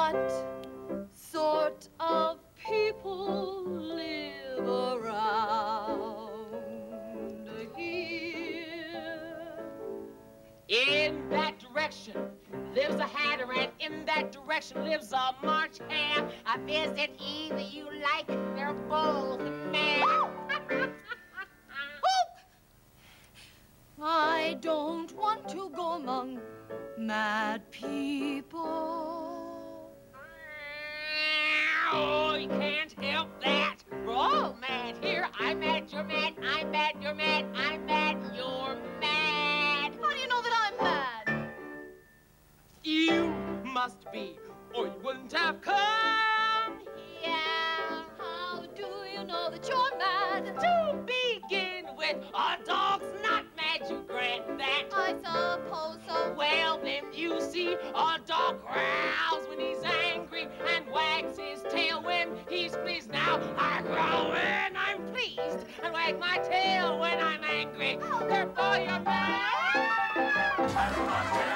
What sort of people live around here? In that direction lives a hatter, and in that direction lives a March Hare. I visit either you like it, they're both mad. I don't want to go among mad people. Oh, you can't help that. We're all mad here. I'm mad, you're mad, I'm mad, you're mad, I'm mad, you're mad. How do you know that I'm mad? You must be, or you wouldn't have come here. How do you know that you're mad? To begin with, a dog's not mad, you grant that. I suppose so. Well, then you see, a dog growls when he's angry and wags his tail when he's pleased. Now, I growl when I'm pleased and wag my tail when I'm angry. Therefore, you're mad.